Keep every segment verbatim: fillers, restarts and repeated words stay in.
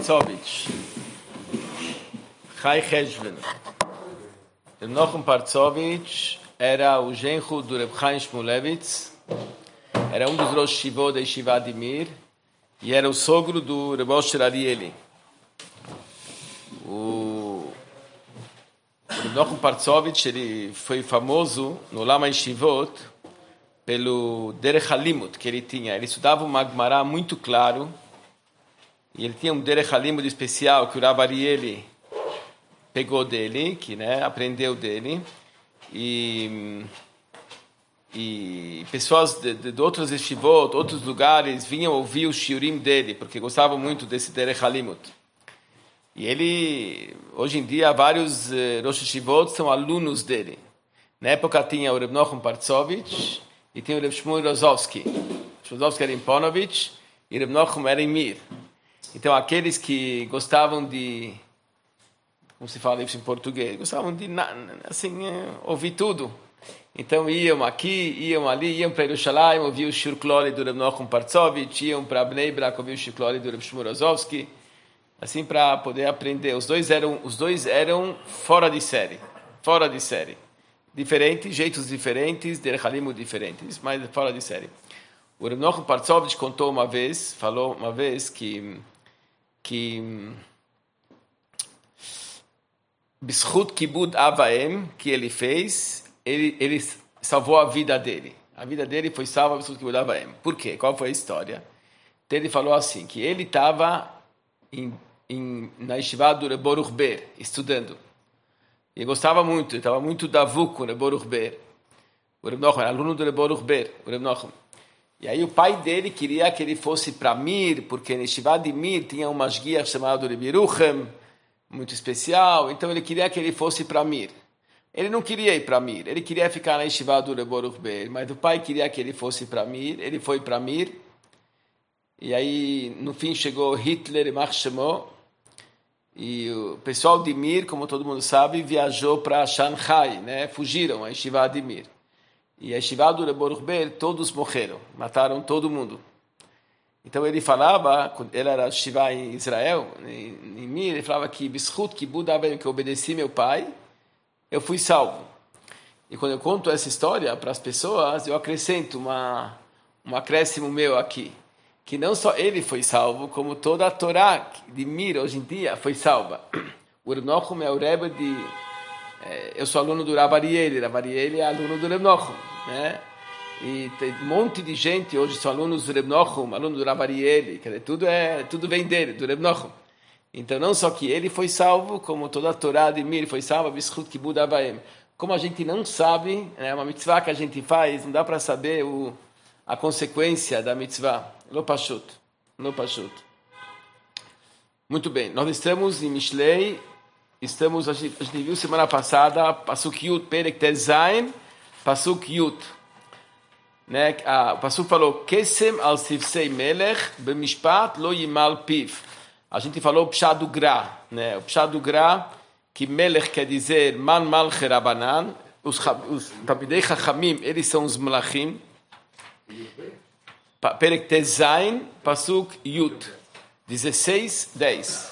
Partzovich, Chai Cheshvan. Reb Nochum Partzovich era o genro do Reb Chaim Shmulevitz, era um dos Rosh Shivot da Yeshiva de Mir e era o sogro do Reb Osher Arieli. O Reb Nochum Partzovich ele foi famoso no Lama Yeshivot pelo Derech Halimut que ele tinha. Ele estudava uma Gemara muito claro. E ele tinha um Derech Halimut especial que o Rav Arieli pegou dele, que né, aprendeu dele. E, e pessoas de, de, de outros yeshivot, outros lugares, vinham ouvir o shiurim dele, porque gostavam muito desse Derech Halimut. E ele, hoje em dia, vários uh, Rosh Yeshivot são alunos dele. Na época tinha o Reb Nochum Partzovich e tinha o Reb Shmuel Rozovsky. Rozovsky era em Ponovich e o Reb Nochum era em Mir. Então, aqueles que gostavam de, como se fala isso em português, gostavam de, assim, ouvir tudo. Então, iam aqui, iam ali, iam para Yerushalayim, ouviam o Shur Kloli do Reb Nochum Partzovich, iam para Bnei Brak, ouviam o Shur Kloli do Reb Shmuel Rozovsky, assim, para poder aprender. Os dois eram, os dois eram fora de série, fora de série. Diferentes, jeitos diferentes, Derech Halimut diferentes, mas fora de série. O Reb Nochum Partzovich contou uma vez, falou uma vez que que Bishut Kibud Avaim, que ele fez, ele, ele salvou a vida dele. A vida dele foi salva Bishut Kibud Avaim. Por quê? Qual foi a história? Então ele falou assim, que ele estava em, em, na Yeshiva do Reb Baruch Ber, estudando. Ele gostava muito, ele estava muito davuk com o Reb Baruch Ber. O Reb Nochum era aluno do Reb Baruch Ber, o Reb Nochum. E aí o pai dele queria que ele fosse para Mir, porque na Yeshiva de Mir tinha uma guia chamada Reb Yeruchem, muito especial, então ele queria que ele fosse para Mir. Ele não queria ir para Mir, ele queria ficar na Yeshiva do Reb Baruch Ber, mas o pai queria que ele fosse para Mir, ele foi para Mir, e aí no fim chegou Hitler e Mark Shemo, e o pessoal de Mir, como todo mundo sabe, viajou para Shanghai, né? Fugiram a Yeshiva de Mir. E a Yeshiva do Reb Baruch Ber, todos morreram, mataram todo mundo. Então ele falava, quando ele era Yeshiva em Israel, em, em Mir, ele falava que Bishut Kibud Avaim, que eu obedeci meu pai, eu fui salvo. E quando eu conto essa história para as pessoas, eu acrescento uma, um acréscimo meu aqui, que não só ele foi salvo, como toda a Torá de Mir, hoje em dia, foi salva. O Reb Nochum é o Rebbe de... Eu sou aluno do Rav Arieli, Rav Arieli é aluno do Reb Nochum, né? E tem um monte de gente hoje são alunos do Reb Nochum, aluno do Rav Arieli, quer dizer, tudo, é, tudo vem dele, do Reb Nochum. Então, não só que ele foi salvo, como toda a Torá de Mir foi salva, Bishut Kibud Avaim. Como a gente não sabe, é né, uma mitzvah que a gente faz, não dá para saber o, a consequência da mitzvah. Lo pashut, lo pashut. Muito bem, nós estamos em Mishlei. Estamos, a gente, a gente viu semana passada, Pasuk Yud, Perek Tezain, Pasuk Yud. Né? Ah, o Pasuk falou, Kesem al Sivsei Melech, Bemishpat lo yimal piv. A gente falou o Pshá do Gra. Né? O Pshá do Gra, que Melech quer dizer Man Malche Rabanan. Os, os Talmidei Chachamim, eles são os Melachim. Perek Tezain, Pasuk Yud. dezesseis, dez.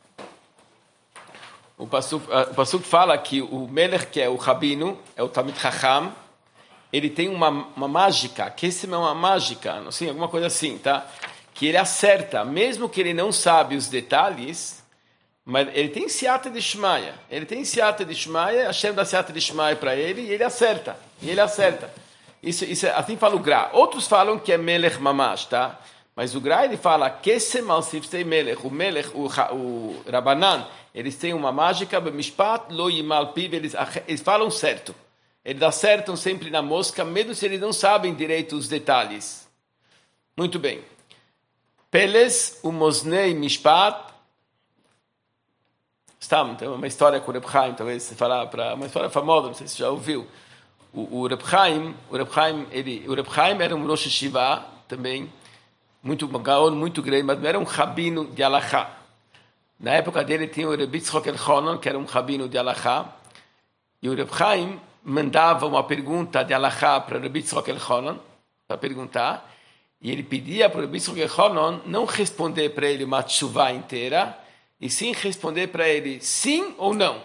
O Pasuk, o Pasuk fala que o Melech, que é o Rabino, é o Talmid Chacham, ele tem uma, uma mágica, que esse é uma mágica, não sei, alguma coisa assim, tá? Que ele acerta, mesmo que ele não sabe os detalhes, mas ele tem Siata de Shmaya, ele tem Siata de Shmaya, Hashem dá Siata de Shmaya para ele, e ele acerta, e ele acerta. Isso, isso, assim fala o Gra. Outros falam que é Melech Mamash, tá? Mas o Gra, ele fala, Kesem al Sifsei Melech, o Melech, o, o Rabanan, eles têm uma mágica, Mishpat lo yimal piv, eles, eles falam certo. Eles acertam sempre na mosca, mesmo se eles não sabem direito os detalhes. Muito bem. Peles umoznei mishpat. Está, tem uma história com o Reb Chaim, talvez você falar para uma história famosa, não sei se você já ouviu. O, o Reb Chaim, o Reb Chaim, ele, o Reb Chaim era um Rosh Yeshiva também, muito gaon, muito grande, mas não era um rabino de Halachá. Na época dele tinha o Reb Yitzchok Elchanan, que era um rabino de Halachá, e o Reb Chaim mandava uma pergunta de Halachá para o Reb Yitzchok Elchanan, para perguntar, e ele pedia para o Reb Yitzchok Elchanan não responder para ele uma tshuvá inteira, e sim responder para ele sim ou não.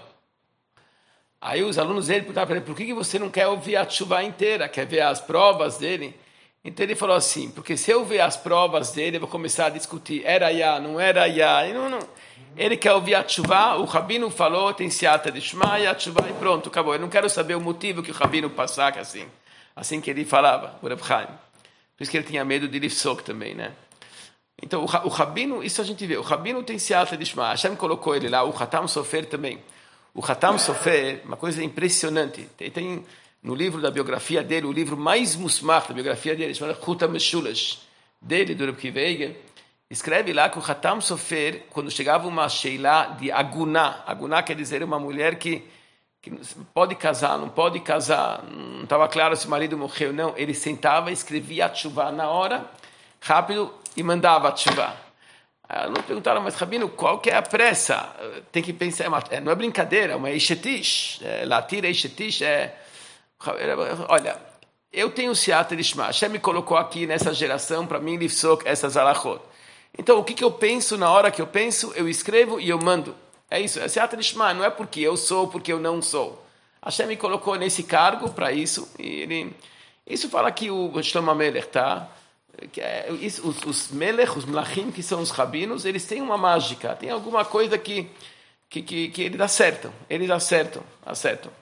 Aí os alunos dele perguntaram para ele, por que que você não quer ouvir a tshuva inteira, quer ver as provas dele? Então ele falou assim, porque se eu ver as provas dele, eu vou começar a discutir, era ya, não era ya, e não, não. Ele quer ouvir a tshuva, o rabino falou, tem siata de shema, e a tshuva, e pronto, acabou. Eu não quero saber o motivo que o rabino passaca assim, assim que ele falava, o Reb Chaim. Por isso que ele tinha medo de lifsok também, né? Então, o rabino, isso a gente vê, o rabino tem siata de shema, Hashem colocou ele lá, o Hatam Sofer também. O Hatam Sofer, uma coisa impressionante, tem, tem no livro da biografia dele, o livro mais musmach da biografia dele, chamado Hutam Meshulash, dele, do Reb Akiva Eiger, escreve lá que o Hatam Sofer, quando chegava uma Sheila de Aguná, Aguná quer dizer uma mulher que, que pode casar, não pode casar, não estava claro se o marido morreu, não, ele sentava e escrevia a tshuva na hora, rápido, e mandava a tshuva. Não perguntaram, mas Rabino, qual que é a pressa? Tem que pensar, não é brincadeira, é uma Eishetish, é, Latir Eishetish, é... Olha, eu tenho siata de shema, Hashem me colocou aqui nessa geração para mim lifsok essas alachot. Então, o que, que eu penso na hora que eu penso, eu escrevo e eu mando. É isso, é siata de shema, não é porque eu sou, porque eu não sou. Hashem me colocou nesse cargo para isso, e ele... Isso fala aqui o Shlomo Melech, tá? Que é, isso, os, os melech, os mlachim, que são os rabinos, eles têm uma mágica, tem alguma coisa que, que, que, que eles acertam, eles acertam, acertam.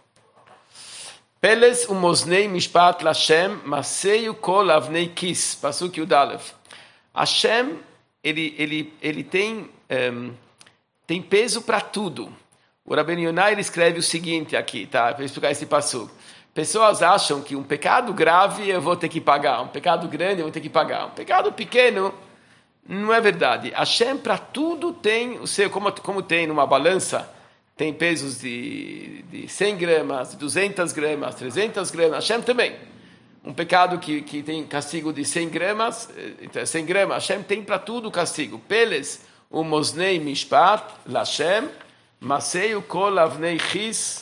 Peles umoznei mishpat lashem, maseyu kol avnei kis, pasuk yudalev. Hashem, ele, ele, ele tem, um, tem peso para tudo. O Rabbeinu Yonah, ele escreve o seguinte aqui, tá? Para explicar esse pasuk. Pessoas acham que um pecado grave eu vou ter que pagar, um pecado grande eu vou ter que pagar, um pecado pequeno não é verdade. Hashem para tudo tem o seu, como, como tem numa balança, tem pesos de, de cem gramas, de duzentas gramas, trezentas gramas, Hashem também. Um pecado que, que tem castigo de cem gramas, cem gramas, Hashem tem para tudo castigo. Peles, o moznei mishpat, Lashem, maseu kol avnei chis.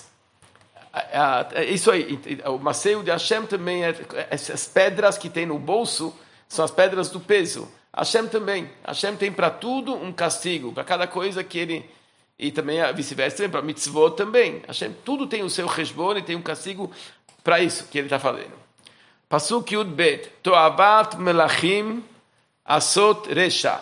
Isso aí, o maceio de Hashem também, é, essas pedras que tem no bolso, são as pedras do peso. Hashem também, Hashem tem para tudo um castigo, para cada coisa que ele, e também vice-versa, para mitzvot também. Hashem, tudo tem o seu resbon e tem um castigo para isso que ele está falando. Pasuk Yud Bet, Toavat melachim asot resha.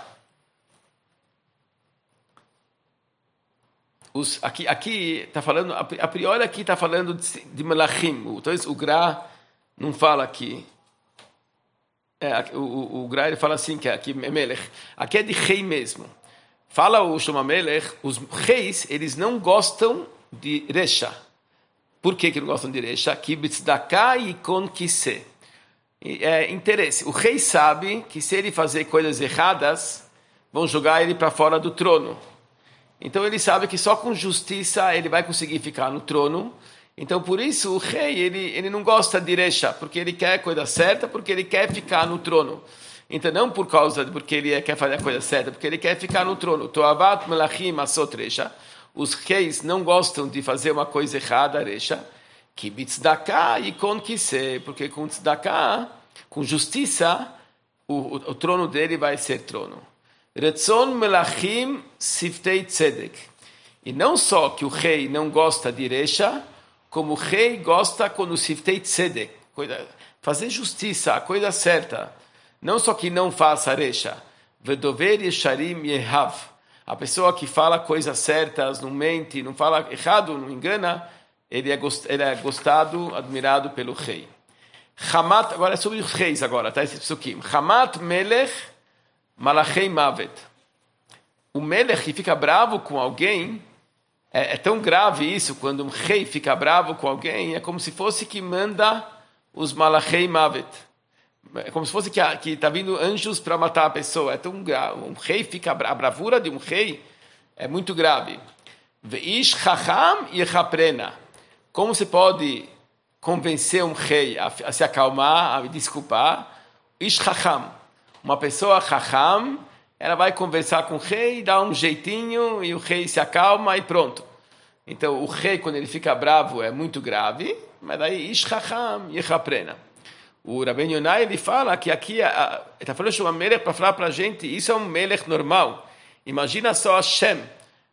Os, aqui aqui está falando, a priori aqui está falando de, de melachim, então o Gra não fala aqui, é, o, o, o Gra ele fala assim, que aqui é melech, aqui é de rei mesmo. Fala o Shlomo Melech, os reis, eles não gostam de resha. Por que que não gostam de resha? Ki bitzdaka e kon kise. É interesse. O rei sabe que se ele fazer coisas erradas, vão jogar ele para fora do trono. Então ele sabe que só com justiça ele vai conseguir ficar no trono. Então por isso o rei ele, ele não gosta de resha, porque ele quer a coisa certa, porque ele quer ficar no trono. Então não por causa de porque ele quer fazer a coisa certa, porque ele quer ficar no trono. Toavat melachim asot resha. Os reis não gostam de fazer uma coisa errada, resha. Que bitzdaka e kon kise, porque com tzedakah, com justiça, o, o, o trono dele vai ser trono. Retzon melachim siftei tzedek. E não só que o rei não gosta de resha, como o rei gosta quando o siftei tzedek, fazer justiça, a coisa certa. Não só que não faça resha. Vedover yesharim yehav. A pessoa que fala coisas certas, não mente, não fala errado, não engana, ele é, gost, ele é gostado, admirado pelo rei. Hamat, agora é sobre os reis agora, tá? Esse psukim. Hamat melech malachei mavet. O melech que fica bravo com alguém, é, é tão grave isso, quando um rei fica bravo com alguém, é como se fosse que manda os malachei mavet. É como se fosse que está vindo anjos para matar a pessoa. É tão grave. Um rei fica, a bravura de um rei é muito grave. Veish chacham yechaprena. Como se pode convencer um rei a, a se acalmar, a desculpar? Ish chacham. Uma pessoa chacham, ela vai conversar com o rei, dá um jeitinho e o rei se acalma e pronto. Então o rei, quando ele fica bravo, é muito grave, mas daí ish chacham yechaprena. O Rabbeinu Yonah, ele fala que aqui, está falando de uma melech para falar para a gente, isso é um melech normal. Imagina só Hashem.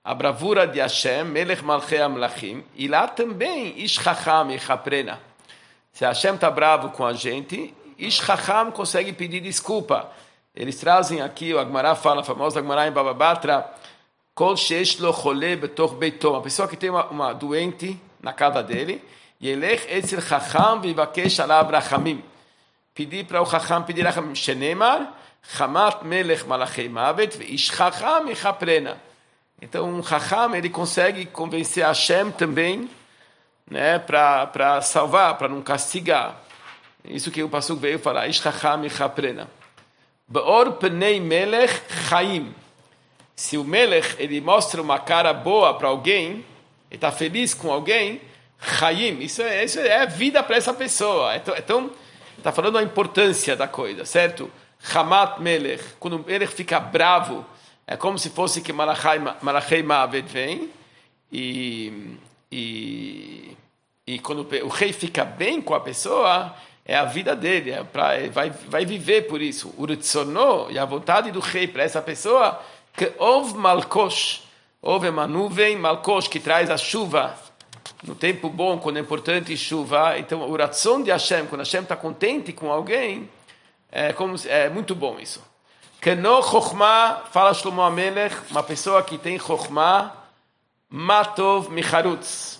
a bravura de Hashem, Melech Malchei Amlachim, e lá também, Ish Chacham e Chaprena. Se Hashem está bravo com a gente, Ish Chacham consegue pedir desculpa. Eles trazem aqui, o Agmará fala, a famosa Agmará em Baba Batra, Kol Shesh Lo Chole Betoch Beitom, uma pessoa que tem uma, uma doente na casa dele, Yelech Etzel Chacham Vivakesh Alav Rachamim. Pedir para o Chacham pedir Rachamim. Shenemar, Chamat Melech Malachei Mavet, Ish Chacham e Chaprena. Então, um Chacham, ele consegue convencer Hashem também, né, para para salvar, para não castigar. Isso que o Pasuk veio falar, Ish Chacham e Chaprena. Beor Pnei Melech Chaim. Se o Melech, ele mostra uma cara boa para alguém, ele está feliz com alguém, Chaim, isso é, isso é vida para essa pessoa. Então, está falando a importância da coisa, certo? Chamat Melech, quando o Melech fica bravo, é como se fosse que Malachei Mavet vem, e, e, e quando o rei fica bem com a pessoa, é a vida dele, é pra, vai, vai viver por isso. O Ritzono, e a vontade do rei para essa pessoa, que houve Malkosh, houve uma nuvem, Malkosh, que traz a chuva, no tempo bom, quando é importante chuva. Então, o Ratzon de Hashem, quando Hashem está contente com alguém, é, como, é muito bom isso. Keno Chokhmah, fala Shlomo HaMelech, uma pessoa que tem Chokhmah, Matov Micharutz.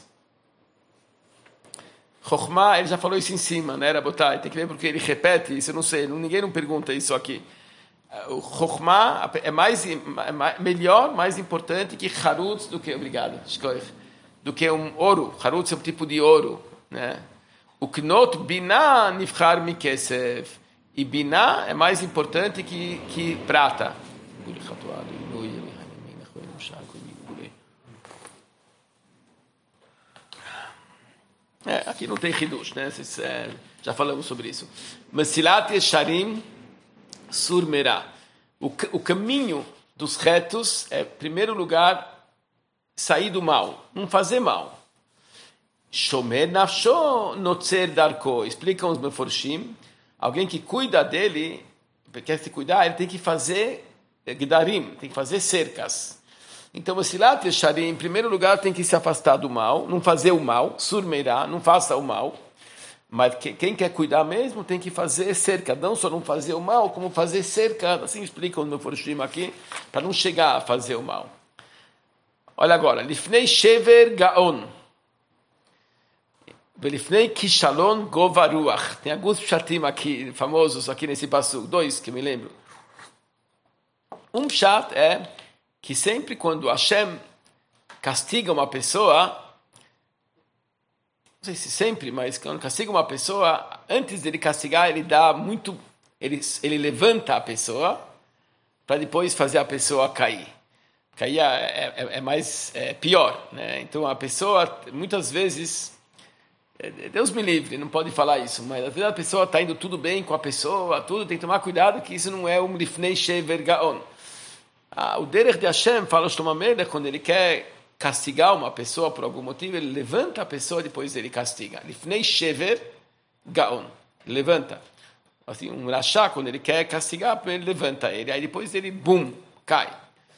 Chokhmah, ele já falou isso em cima, né, Rabotai? Tem que ver porque ele repete isso, eu não sei, ninguém não pergunta isso aqui. O Chokhmah é mais, é melhor, mais importante que Charutz do que, obrigado, do que um ouro. Charutz é um tipo de ouro, né? O Knot Binah Nivchar Mikesef. E Binah é mais importante que, que prata. É, aqui não tem Hidush, né? Cês, é, já falamos sobre isso. Mesilat Yesharim Surmerá. O, o caminho dos retos é, em primeiro lugar, sair do mal, não fazer mal. Shomer Nafsho Notzer Darko. Explicam os Meforshim. Alguém que cuida dele, quer se cuidar, ele tem que fazer Gdarim, tem que fazer cercas. Então, o Silat Yesharim, em primeiro lugar, tem que se afastar do mal, não fazer o mal, surmeirá, não faça o mal. Mas quem quer cuidar mesmo tem que fazer cerca, não só não fazer o mal, como fazer cerca. Assim explicam no Meforshim aqui, para não chegar a fazer o mal. Olha agora, Lifnei Shever Gaon. Velifnei Kishalon Govaruach. Tem alguns pshatim aqui, famosos aqui nesse passo, dois que me lembro. Um pshat é que sempre quando Hashem castiga uma pessoa, não sei se sempre, mas quando castiga uma pessoa, antes dele castigar, ele dá muito, ele, ele levanta a pessoa para depois fazer a pessoa cair. Cair é, é, é mais é pior, né? Então a pessoa, muitas vezes, Deus me livre, não pode falar isso, mas às vezes a pessoa está indo tudo bem com a pessoa, tudo, tem que tomar cuidado que isso não é um lifnei shever gaon. Ah, o Derech de Hashem, fala o Shlomo HaMelech, quando ele quer castigar uma pessoa por algum motivo, ele levanta a pessoa, depois ele castiga. Lifnei shever gaon, levanta. Assim, um rachá, quando ele quer castigar, ele levanta ele, aí depois ele, bum, cai.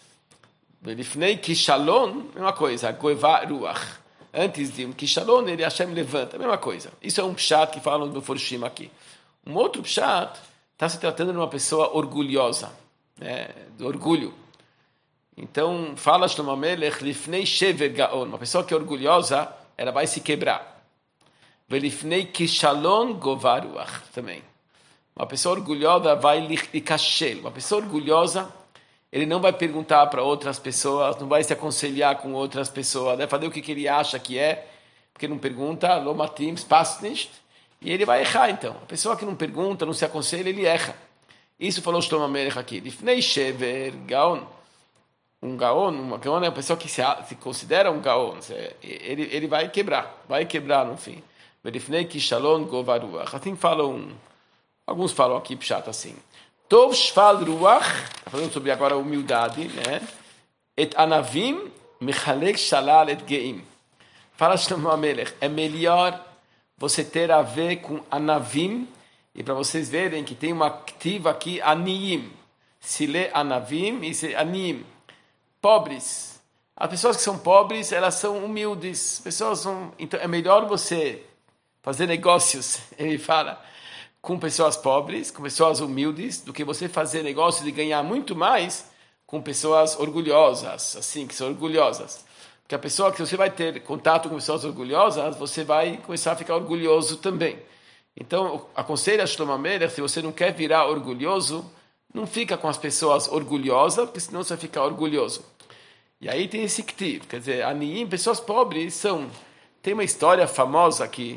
Lifnei kishalon, mesma coisa, goeva ruach. Antes de um Kishalon, ele Hashem levanta. A mesma coisa. Isso é um pshat que falam do Meforshim aqui. Um outro pshat está se tratando de uma pessoa orgulhosa, né, do orgulho. Então, fala Shlomo HaMelech, Lifnei Shever Gaon. Uma pessoa que é orgulhosa, ela vai se quebrar. Velifnei Kishalon Govaruach também. Uma pessoa orgulhosa vai likashel. Uma pessoa orgulhosa, ele não vai perguntar para outras pessoas, não vai se aconselhar com outras pessoas, vai fazer o que ele acha que é, porque não pergunta, lo matim, passt nicht, e ele vai errar então. A pessoa que não pergunta, não se aconselha, ele erra. Isso falou Shlomo HaMelech aqui. Lifnei shever gaon. Um gaon, uma gaon é uma pessoa que se, se considera um gaon. Ele, ele vai quebrar, vai quebrar no fim. Lifnei kishalon govaruach. Assim falam, alguns falam aqui, pshat assim. Tov shval ruach, está falando sobre agora a humildade, né? Et anavim mechalek shalal et geim. Fala Shlomo HaMelech, é melhor você ter a ver com anavim, e para vocês verem que tem uma ativa aqui, aniim. Se lê anavim e se aniim. Pobres. As pessoas que são pobres, elas são humildes. Pessoas são, então é melhor você fazer negócios, ele fala, com pessoas pobres, com pessoas humildes, do que você fazer negócios e ganhar muito mais com pessoas orgulhosas, assim, que são orgulhosas. Porque a pessoa que você vai ter contato com pessoas orgulhosas, você vai começar a ficar orgulhoso também. Então, aconselho a Shlomo Melech, se você não quer virar orgulhoso, não fica com as pessoas orgulhosas, porque senão você vai ficar orgulhoso. E aí tem esse ktiv, quer dizer, aniim, pessoas pobres são... Tem uma história famosa que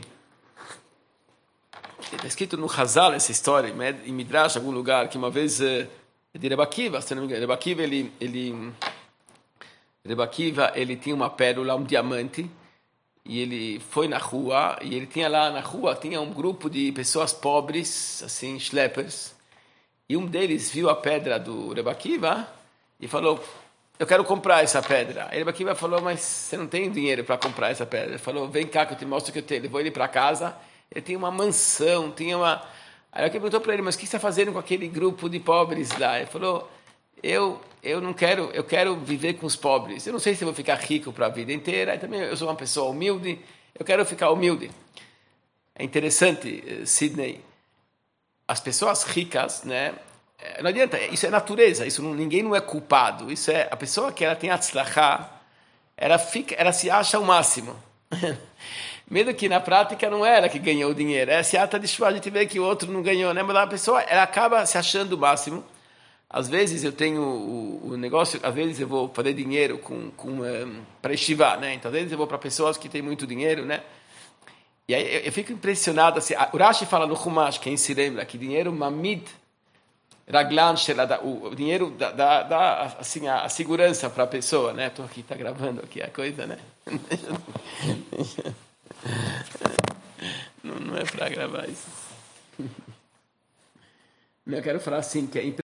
está escrito no Hazal essa história, em Midrash, em algum lugar, que uma vez, é de Rebbe Akiva, se não me engano, Rebbe Akiva, ele, ele, Rebbe Akiva, ele tinha uma pérola, um diamante, e ele foi na rua, e ele tinha lá na rua, tinha um grupo de pessoas pobres, assim, schleppers, e um deles viu a pedra do Rebbe Akiva e falou, eu quero comprar essa pedra. Aí Rebbe Akiva falou, mas você não tem dinheiro para comprar essa pedra. Ele falou, vem cá que eu te mostro o que eu tenho. Levou ele para casa, ele tinha uma mansão, tinha uma... Aí alguém perguntou para ele, mas o que você está fazendo com aquele grupo de pobres lá? Ele falou, eu, eu não quero, eu quero viver com os pobres. Eu não sei se eu vou ficar rico para a vida inteira. Aí também eu sou uma pessoa humilde, eu quero ficar humilde. É interessante, Sidney, as pessoas ricas, né? Não adianta, isso é natureza, isso não, ninguém não é culpado. Isso é a pessoa que ela tem atzlachá, ela fica, ela se acha o máximo. Mesmo que na prática não era que ganhou o dinheiro, é se ata de chuva, a gente vê que o outro não ganhou, né? Mas a pessoa ela acaba se achando o máximo. Às vezes eu tenho o, o negócio, às vezes eu vou fazer dinheiro com, com um, para estivar, né? Então às vezes eu vou para pessoas que têm muito dinheiro, né? E aí eu, eu fico impressionado assim. O Rashi fala no Chumash, quem se lembra, que dinheiro mamid Raglan, o dinheiro dá, dá, dá assim, a, a segurança para a pessoa, né? Estou aqui, está gravando aqui a coisa, né? Não, não é para gravar isso. Eu quero falar assim, que é impressionante.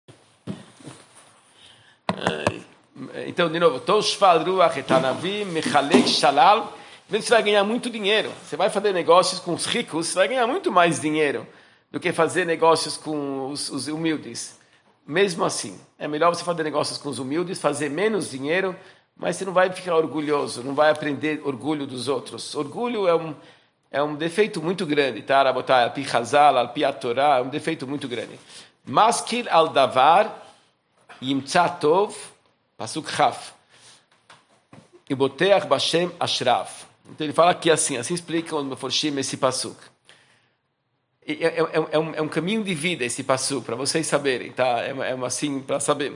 Então, de novo, Toshval Ruach Etanavim, Mechalek Shalal. Você vai ganhar muito dinheiro. Você vai fazer negócios com os ricos, você vai ganhar muito mais dinheiro do que fazer negócios com os, os humildes. Mesmo assim, é melhor você fazer negócios com os humildes, fazer menos dinheiro, mas você não vai ficar orgulhoso, não vai aprender orgulho dos outros. Orgulho é um, é um defeito muito grande, tá? Rabotai, al-pi Chazal, al-pi Torá, é um defeito muito grande. Maskil al-davar, yimtza tov, pasuk chaf, e boteach bashem ashrav. Então ele fala aqui assim, assim explica o Meforshim esse pasuk. É, é, é, um, é um caminho de vida esse passo, para vocês saberem, tá? É, é uma, assim, para saber.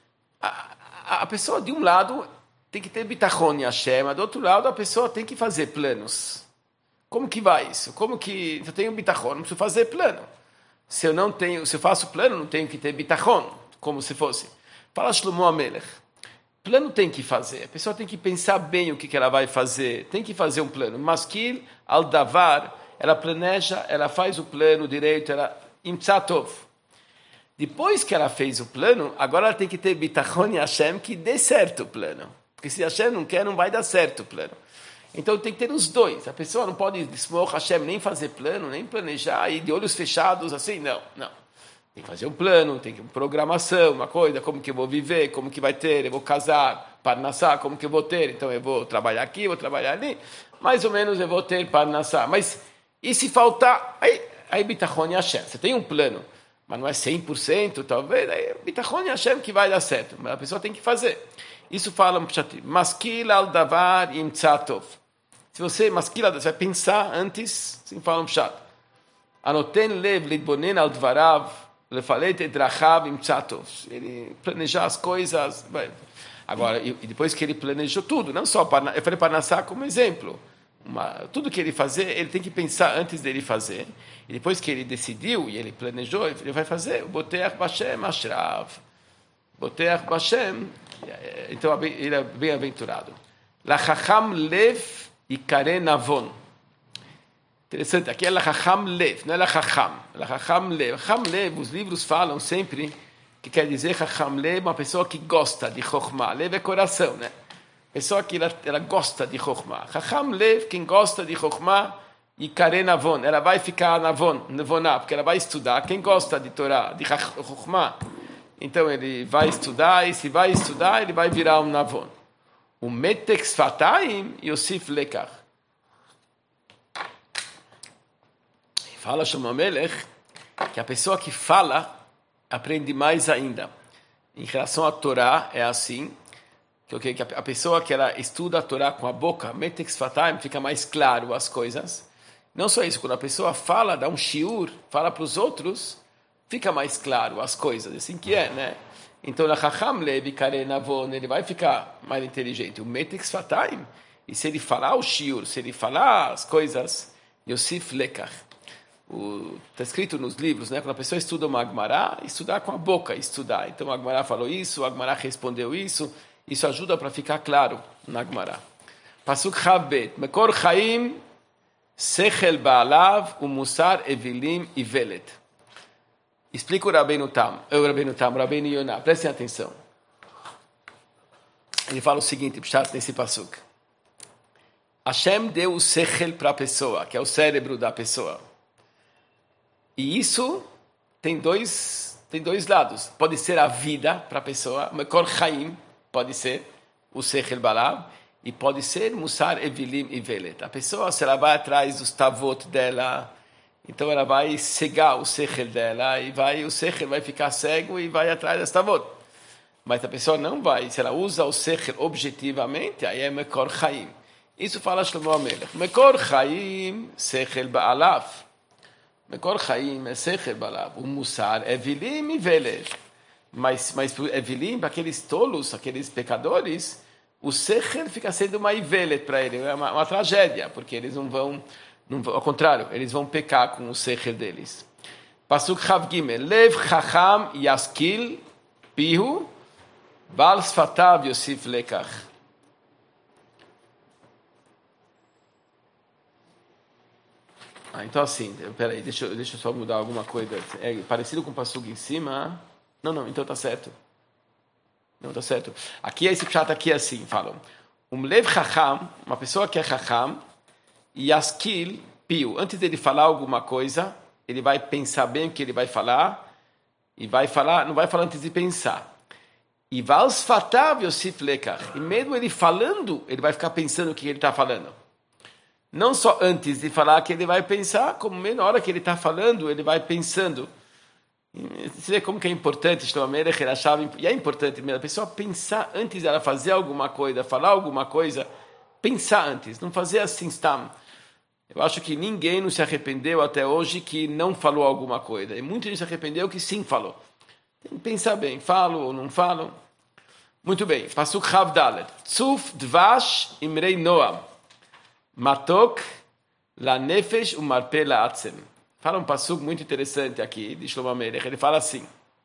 A, a, a pessoa, de um lado, tem que ter bitachon em Hashem, mas do outro lado, a pessoa tem que fazer planos. Como que vai isso? Como que... Se eu tenho bitachon, não preciso fazer plano. Se eu não tenho... Se eu faço plano, não tenho que ter bitachon, como se fosse. Fala Shlomo HaMelech. Plano tem que fazer. A pessoa tem que pensar bem o que, que ela vai fazer. Tem que fazer um plano. Maskil al-davar... Ela planeja, ela faz o plano direito, ela imtsatov. Depois que ela fez o plano, agora ela tem que ter bitachon em Hashem que dê certo o plano. Porque se Hashem não quer, não vai dar certo o plano. Então tem que ter os dois. A pessoa não pode desmor Hashem, nem fazer plano, nem planejar, e de olhos fechados, assim, não, não. Tem que fazer um plano, tem que uma programação, uma coisa, como que eu vou viver, como que vai ter, eu vou casar, parnassá, como que eu vou ter, então eu vou trabalhar aqui, vou trabalhar ali, mais ou menos eu vou ter parnassá. Mas e se faltar, aí, aí bitachon e Hashem. Você tem um plano, mas não é cem por cento, talvez, aí bitachon e Hashem que vai dar certo. Mas a pessoa tem que fazer. Isso fala um pshatim. Maskil al davar imtsatov. Se você, maskil al davar, você vai pensar antes, assim fala um pshat. Anoten lev lidbonen al dvarav, lefalet edrachav imtsatov. Ele planejar as coisas. Vai. Agora, e depois que ele planejou tudo, não só, para, eu falei para Nassá como exemplo. Uma, tudo que ele fazer, ele tem que pensar antes dele fazer. E depois que ele decidiu e ele planejou, ele vai fazer o Boteach Bashem Ashrav. Boteach Bashem, então ele é bem-aventurado. Lachacham Lev Ikare Navon. Interessante, aqui é Lachacham Lev, não é Lachacham. Lachacham Lev. Lachacham Lev, os livros falam sempre que quer dizer Chacham Lev, uma pessoa que gosta de Chokhmah. Lev é coração, né? Pessoa que ela, ela gosta de Chokhmah. Chacham Lev, quem gosta de Chokhmah, e Kare Navon, ela vai ficar Navon, Nevoná, porque ela vai estudar. Quem gosta de Torá, de Chokhmah, então ele vai estudar, e se vai estudar, ele vai virar um Navon. O metek sfataim yosif lekach. Fala Shlomo Melech que a pessoa que fala aprende mais ainda. Em relação à Torá, é assim, que a pessoa que ela estuda a Torá com a boca, metek sfataim, fica mais claro as coisas. Não só isso, quando a pessoa fala, dá um shiur, fala para os outros, fica mais claro as coisas, assim que é, né? Então, ele vai ficar mais inteligente. O metek sfataim, e se ele falar o shiur, se ele falar as coisas, yosif lekach. Está escrito nos livros, né? Quando a pessoa estuda uma Agmará, estudar com a boca, estudar. Então, a Agmará falou isso, a Agmará respondeu isso. Isso ajuda para ficar claro na Agmará. Pasuk Chavbet. Mekor Chaim, Sechel Baalav, Umusar Evilim Ivelet. Explica o Rabbeinu Tam, o Rabbeinu Tam, o Rabbeinu Yonah. Prestem atenção. Ele fala o seguinte, nesse Pasuk. Hashem deu o Sechel para a pessoa, que é o cérebro da pessoa. E isso tem dois, tem dois lados. Pode ser a vida para a pessoa, Mekor Chaim, pode ser o Sechel Balav, e pode ser Musar Evilim e Velet. A pessoa, se ela vai atrás dos tavot dela, então ela vai cegar o Sechel dela, e vai, o Sechel vai ficar cego e vai atrás das tavot. Mas a pessoa não vai, se ela usa o Sechel objetivamente, aí é Mekor Chaim. Isso fala Shlomo Melech. Mekor Chaim, Sechel Baalav. Mekor Chaim é Sechel Balav, o Musar é Evilim e Velet. Mas, mas Evilim, para aqueles tolos, aqueles pecadores, o Sechel fica sendo uma Ivelet para ele, é uma, uma tragédia, porque eles não vão, não vão, ao contrário, eles vão pecar com o Sechel deles. Pasuk Chav Gimel, Lev Chacham Yaskil Pihu, Bal Sfatav Yosif Lekach. Ah, então assim, peraí, deixa, eu- deixa eu só mudar alguma coisa. É parecido com o Passugo em cima. Não, não, então tá certo. Não, tá certo. Aqui, esse pshat aqui é assim, falam. Um lev chacham, uma pessoa que é chacham, e yaskil, pio. Antes dele falar alguma coisa, ele vai pensar bem o que ele vai falar, e vai falar, não vai falar antes de pensar. E vals fatav yosif lekach. E mesmo ele falando, ele vai ficar pensando o que ele está falando. Não só antes de falar que ele vai pensar, como mesmo na hora que ele está falando, ele vai pensando. E você vê como que é importante, Shlomo Melech, ele achava, e é importante mesmo, a pessoa pensar antes dela fazer alguma coisa, falar alguma coisa, pensar antes, não fazer assim, está. Eu acho que ninguém não se arrependeu até hoje que não falou alguma coisa. E muita gente se arrependeu que sim falou. Tem que pensar bem, falo ou não falo. Muito bem, Pasuk Chav Dalet. Tzuf dvash imrei noam. Matok la nefesh umarpe la atzem. Fala um passuco muito interessante aqui de Shlomo Melech. Ele fala assim: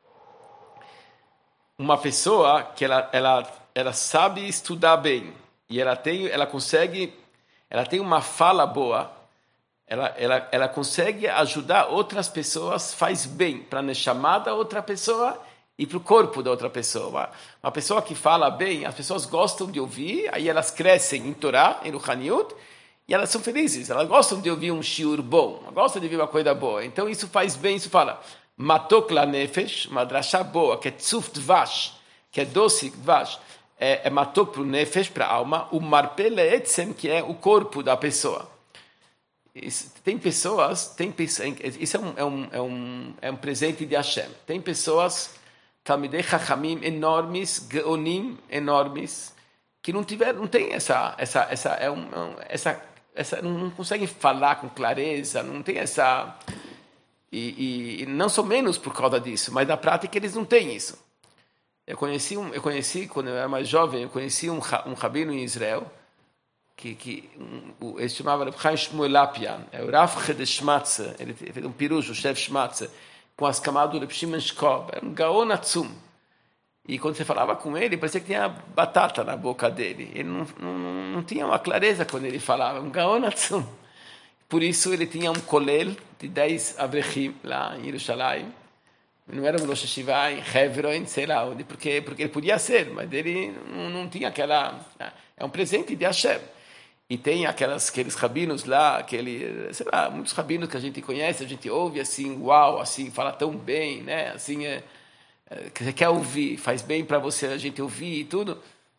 uma pessoa que ela, ela, ela sabe estudar bem e ela tem, ela consegue, ela tem uma fala boa, ela, ela, ela consegue ajudar outras pessoas, faz bem para a neshama da outra pessoa e para o corpo da outra pessoa. Uma pessoa que fala bem, as pessoas gostam de ouvir, aí elas crescem em Torá, em Ruhaniut, e elas são felizes, elas gostam de ouvir um shiur bom, elas gostam de ouvir uma coisa boa. Então isso faz bem, isso fala, matok la nefesh, uma drachá boa, que é tzuf dvash, que é doce dvash, é, é matok para o nefesh, para a alma, o marpe le'etzem, que é o corpo da pessoa. Isso, tem pessoas, tem pessoas, isso é um, é, um, é, um, é um presente de Hashem. Tem pessoas, talmidei chachamim enormes, geonim enormes, que não tiveram, não tem essa, essa, essa, é um, essa Essa, não conseguem falar com clareza, não tem essa... E, e, e não só menos por causa disso, mas na prática eles não têm isso. Eu conheci, um, eu conheci quando eu era mais jovem, eu conheci um, um rabino em Israel, que, que um, ele se chamava Chaim Shmuel Apian, é o Rav Chedeshmatze, ele fez um pirujo, o chefe Shmatze, com as camadas do Shimon Shkob, era um gaon atzum. E quando você falava com ele, parecia que tinha batata na boca dele. Ele não, não, não tinha uma clareza quando ele falava. Um gaon atzum. Por isso ele tinha um kolel de dez avrechim lá em Yerushalayim. Não era um Rosh Hashivá em Hebron, sei lá onde, porque, porque ele podia ser, mas ele não, não tinha aquela... É um presente de Hashem. E tem aquelas, aqueles rabinos lá, aquele, sei lá, muitos rabinos que a gente conhece, a gente ouve assim, uau, assim, fala tão bem, né? Assim, é... que você quer ouvir, faz bem para você a gente ouvir e tudo,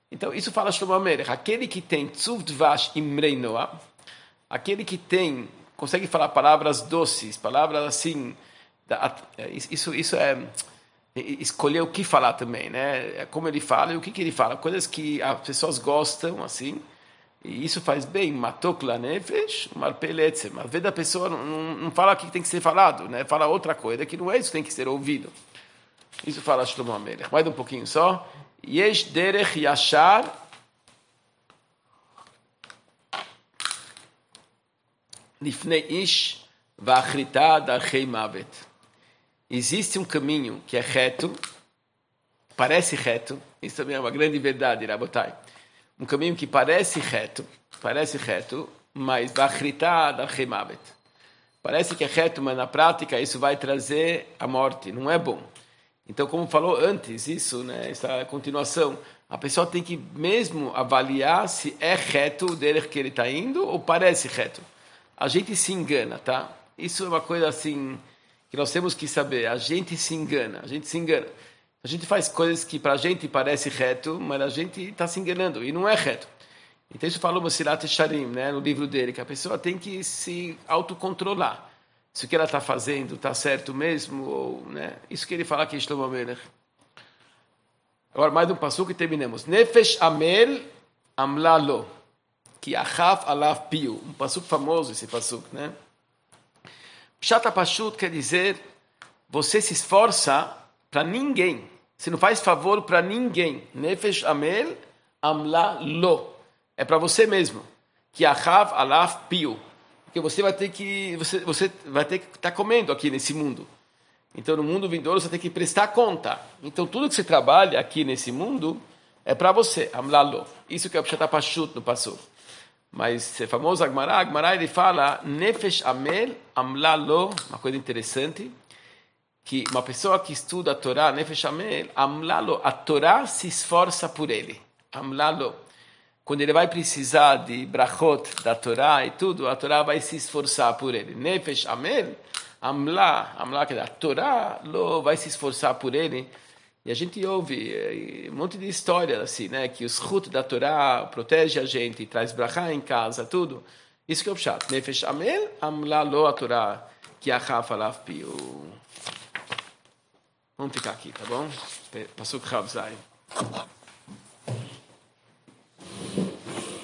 Então, isso fala Shlomo Amelech. Aquele que tem tzuv dvash imrei noah, aquele que tem, consegue falar palavras doces, palavras assim, isso, isso é escolher o que falar também, né? Como ele fala e o que, que ele fala. Coisas que as pessoas gostam, assim, e isso faz bem. Matok lanefesh, marpeletze. Às vezes a pessoa não, não, não fala o que tem que ser falado, né? Fala outra coisa, que não é isso que tem que ser ouvido. Isso fala Shlomo Amelech. Mais um pouquinho só. Yesh derech yashar lifnei ish v'achrita darchei mavet. Existe um caminho que é reto, parece reto, isso também é uma grande verdade, Rabotai. Um caminho que parece reto, parece reto, mas v'achrita darchei mavet. Parece que é reto, mas na prática isso vai trazer a morte, não é bom. Então, como falou antes, isso, né, essa continuação, a pessoa tem que mesmo avaliar se é reto o dele que ele está indo ou parece reto. A gente se engana, tá? Isso é uma coisa assim que nós temos que saber. A gente se engana, a gente se engana. A gente faz coisas que para a gente parece reto, mas a gente está se enganando e não é reto. Então, isso falou Mesilat Yesharim, né, no livro dele, que a pessoa tem que se autocontrolar. Se o que ela está fazendo está certo mesmo, ou, né? Isso que ele fala aqui em Shlomo Amelech. Agora, mais um passuco e terminamos. Nefesh amel amlalo, ki achav alav piu. Um passuco famoso esse passuco, né? Pshat Pashut quer dizer, você se esforça para ninguém. Você não faz favor para ninguém. Nefesh amel amlalo. É para você mesmo. Ki achav alav piu. Porque você vai ter que você, você vai ter que estar comendo aqui nesse mundo. Então, no mundo vindouro, você tem que prestar conta. Então, tudo que você trabalha aqui nesse mundo é para você. Amlalo. Isso que é o Pshat Pashut no passo. Mas é famoso Agmará. Agmará, ele fala Nefesh Amel Amlalo. Uma coisa interessante. Que uma pessoa que estuda a Torá, Nefesh Amel, Amlalo. A Torá se esforça por ele. Amlalo. Quando ele vai precisar de brachot da Torá e tudo, a Torá vai se esforçar por ele. Nefesh Amel, Amla, Amla, que a Torá lo, vai se esforçar por ele. E a gente ouve um monte de histórias assim, né? Que os chut da Torá protege a gente, traz brachá em casa, tudo. Isso que é o pshat. Nefesh Amel, Amla lo a Torá, que a Chafalav Piu. Vamos ficar aqui, tá bom? Pasuk Chav Zayin.